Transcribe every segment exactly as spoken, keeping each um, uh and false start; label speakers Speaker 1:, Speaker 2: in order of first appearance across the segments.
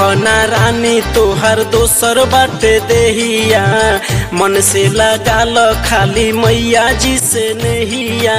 Speaker 1: भूखना रानी तोहर दोसर बाटे देहिया, मन से लगाल खाली मैया जी से नहिया।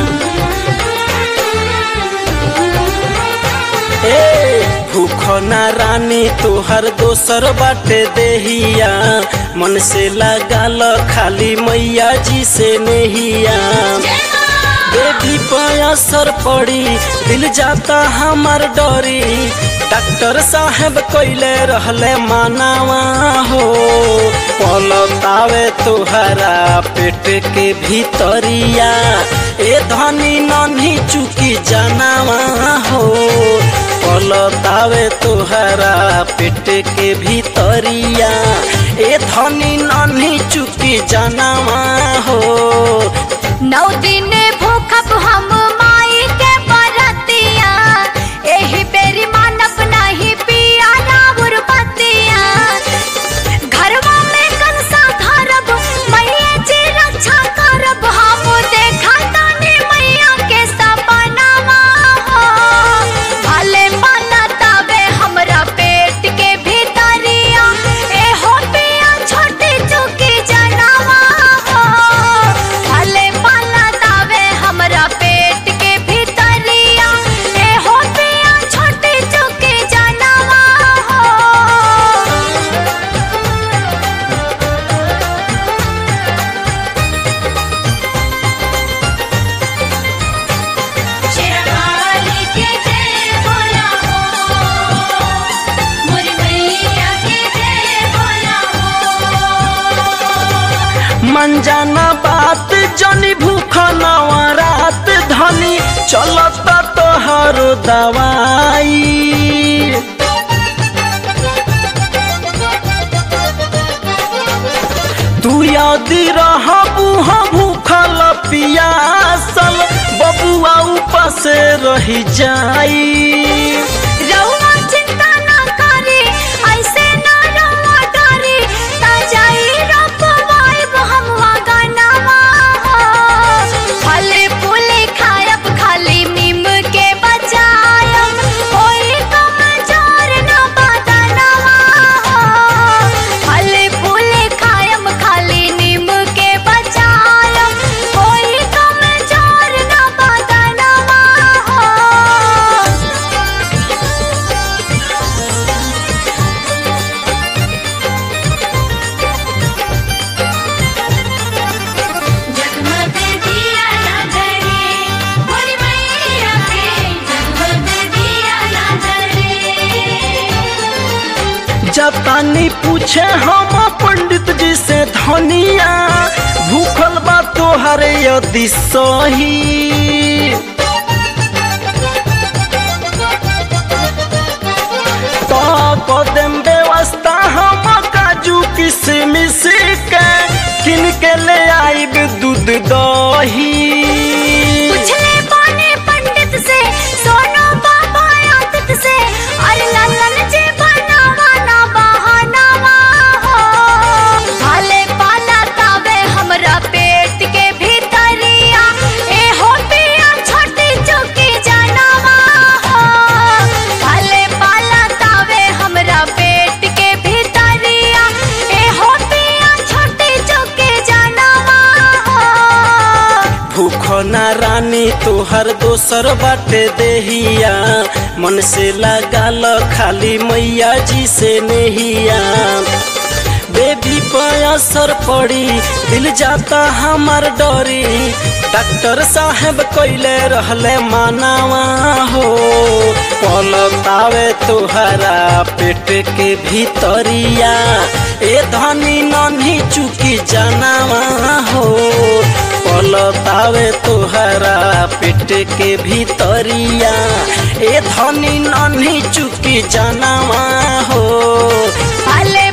Speaker 1: ए भूखना रानी तोहर दोसर बाटे देहिया, मन से लगाल खाली मैया जी से नहिया। बेबी पर असर पड़ी दिल जाता हमार डरी, डॉक्टर साहब कइले रहले मानावा हो। पलतावे तोहरा पेट के भीतरिया, ए धनी नन्ही चुकी जानवा हो। पलतावे तोहरा पेट के भीतरिया, ए धनी नन्ही चुकी जानवा हो।
Speaker 2: नौ दिन भूखब हम माई के बरतिया, एही बेरी मानब नहीं पिया राउर बतिया। घरवा में कंसा धरब मैया जी रक्षा करब, हम देखा तानी मैया के सपनावा हो। भले पलतावे हमरा पेट के भीतरिया, ए हो पिया छोटी चुकी जनावा हो। भले हमरा पेट के भीतरिया, ए हो पिया छोटी चुकी जानवा हो। शेरावाली के जय बोला हो, मोरी मैया के जय बोला हो।
Speaker 1: मन जाना बात जनी भूखना रात धनी चलता तोहर दवाई। तू यादी रहबू भूखल पियासल, बबुआ ऊपर से रही जाई।
Speaker 2: रउआ चिंता ना करी, ऐसे ना रउआ डरी, ता जाई रपवाइब हमवा गनवा हो। फले फूले खायब खाली नीम के बचायब, कोई कमजोर ना बदनवा हो। फले फूले खायब खाली नीम के बचायब, कोई कमजोर ना बदनवा हो। जगमग दिया ना जले, मोरी मैया के जगमग दिया ना जले।
Speaker 1: जतानी पूछे हम पंडित जी से धनिया, भूखल बा तोहर यदि सही। तो कदम व्यवस्था हम काजू किशमिश के किन के ले आइब दूध दही।
Speaker 2: पूछले बाने पंडित से, सोनो बाबा आदित से, और ललन जी बनावा ना बहानावा हो। भले पलतावे हमरा पेट के भीतरिया, ए हो पिया छोटी चुकी जानवा हो। भले पलतावे हमरा पेट के भीतरिया, ए हो पिया छोटी चुकी जानवा हो।
Speaker 1: भूखना रानी तोहर दोसर बाटे देहिया, मन से लगाल खाली मैया जी से नहिया। बेबी पर असर पड़ी दिल जाता हमार डरी, डॉक्टर साहब कइले रहले मानावा हो। पलतावे तोहरा पेट के भीतरिया, ए धनी नन्ही चुकी जानवा हो। पलतावे तोहरा पेट के भीतरिया, ए धनी नन्ही चुकी जानवा हो।
Speaker 2: भले